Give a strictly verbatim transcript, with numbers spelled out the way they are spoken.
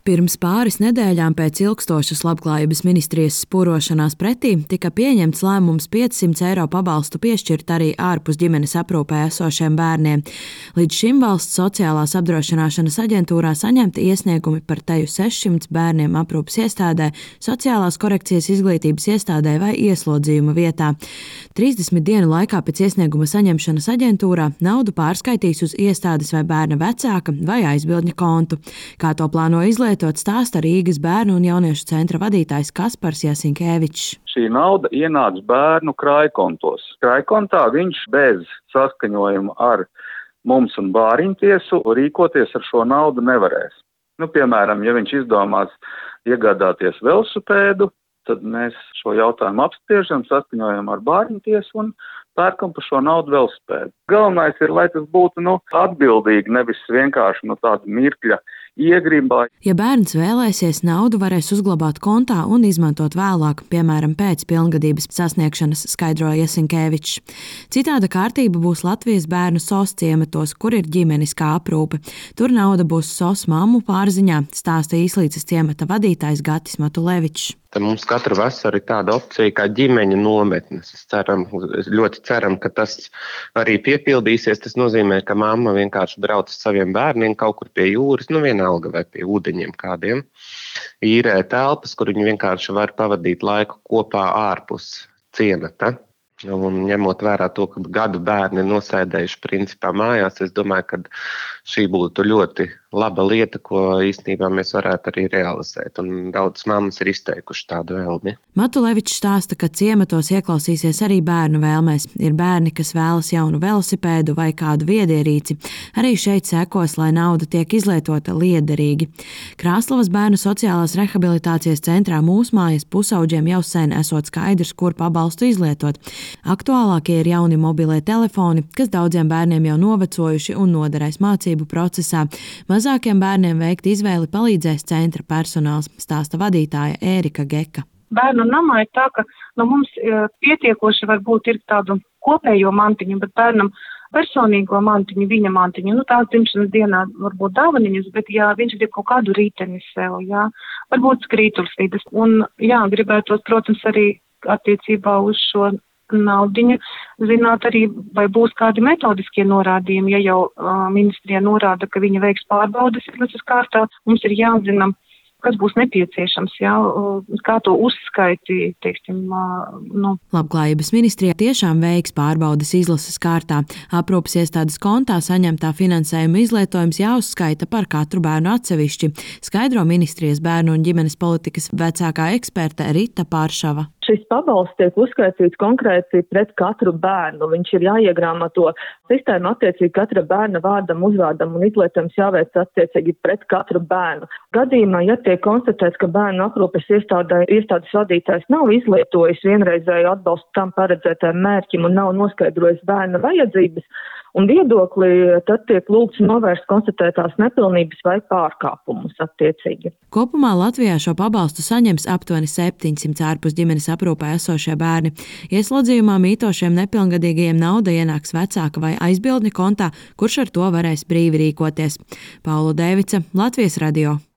Pirms pāris nedēļām pēc ilgstošas Labklājības ministrijas spurošanās pretī tika pieņemts lēmums piecsimt eiro pabalstu piešķirt arī ārpus ģimenes aprūpē esošiem bērniem. Līdz šim valsts sociālās apdrošināšanas aģentūrā saņemti iesniegumi par teju sešsimt bērniem aprūpes iestādē, sociālās korekcijas izglītības iestādē vai ieslodzījuma vietā. trīsdesmit dienu laikā pēc iesnieguma saņemšanas aģentūrā naudu pārskaitīs uz iestādes vai bērna vecāka vai aizbildņa kontu. Kā to plāno izlietot? Lietot stāsta Rīgas bērnu un jauniešu centra vadītājs Kaspars Jasinkēvičs. Šī nauda ienāca bērnu krājkontos. Krājkontā viņš bez saskaņojuma ar mums un bāriņtiesu rīkoties ar šo naudu nevarēs. Nu, piemēram, ja viņš izdomās iegādāties velosipēdu, tad mēs šo jautājumu apspriežam, saskaņojam ar bāriņtiesu un pērkam par šo naudu velosipēdu. Galvenais ir, lai tas būtu nu, atbildīgi, nevis vienkārši no tāda mirkļa iegribā. Ja bērns vēlēsies, naudu varēs uzglabāt kontā un izmantot vēlāk, piemēram, pēc pilngadības sasniegšanas, skaidroja Jasinkēvičs. Citāda kārtība būs Latvijas bērnu S O S ciematos, kur ir ģimeniskā aprūpe. Tur nauda būs S O S mammu pārziņā, stāsta Īslīces ciemata vadītājs Gatis Matulevičs. Tad mums katru vasaru ir tāda opcija kā ģimeņa nometnes. Es ceram, ļoti ceram, ka tas arī piepildīsies. Tas nozīmē, ka mamma vienkārši brauc ar saviem bērniem kaut kur pie jūras, nu vienalga vai pie ūdeņiem kādiem, īrē telpas, kur viņi vienkārši var pavadīt laiku kopā ārpus ciemata. Un ņemot vērā to, ka gadu bērni nosēdējuši principā mājās, es domāju, ka šī būtu ļoti laba lieta, ko īstenībā mēs varētu arī realizēt. Un daudz mammas ir izteikuši tādu vēlmi. Matulevičs stāsta, ka ciematos ieklausīsies arī bērnu vēlmēs. Ir bērni, kas vēlas jaunu velosipēdu vai kādu viedierīci. Arī šeit sekos, lai nauda tiek izlietota liederīgi. Krāslavas bērnu sociālās rehabilitācijas centrā Mūsmājas pusauģiem jau sen esot skaidrs, kur pabalstu izlietot. Aktuālākie ir jauni mobilie telefoni, kas daudziem bērniem jau novecojuši un noderēs mācību procesā. Mazākiem bērniem veikt izvēli palīdzēs centra personāls, stāsta vadītāja Ērika Geka. Bērnu namā ir tā, ka nu, mums pietiekoši varbūt ir tādu kopējo mantiņu, bet bērnam personīgo mantiņu, viņa mantiņu, nu tās dzimšanas dienā varbūt dāvaniņas, bet jā, viņš grib kaut kādu rīteni sev, jā, varbūt skrītulstīdes. Un jā, gribētos, protams, arī attiecībā uz šo naudiņu, zināt arī, vai būs kādi metodiskie norādījumi, ja jau uh, ministrija norāda, ka viņa veiks pārbaudes izlases kārtā, mums ir jāzina, kas būs nepieciešams, jā, kā to uzskaiti, teiksim, nu. Labklājības ministrija tiešām veiks pārbaudes izlases kārtā. Aprūpes iestādes kontā saņemtā finansējuma izlietojums jāuzskaita par katru bērnu atsevišķi, skaidro ministrijas bērnu un ģimenes politikas vecākā eksperte Rita Pāršava. Šis pabalsts tiek uzskaitīts konkrēti pret katru bērnu. Viņš ir jāiegrāmato sistēma attiecīgi katra bērna vārdam, uzvārdam un izlietojums jāveic attiecīgi pret katru bērnu. Gadījumā, ja tiek konstatēts, ka bērnu aprūpes iestādē, iestādes vadītājs nav izlietojis vienreizēju atbalstu tam paredzētajam mērķim un nav noskaidrojis bērna vajadzības un viedokli, tad tiek lūgts novērst konstatētās nepilnības vai pārkāpumus attiecīgi. Kopumā Latvijā šo pabalstu saņems aptuveni septiņsimt ārpus ģimenes aprūpē esošie bērni. Ieslodzījumā mītošiem nepilngadīgajiem nauda ienāks vecāka vai aizbildņa kontā, kurš ar to varēs brīvi rīkoties. Paula Dēvica, Latvijas radio.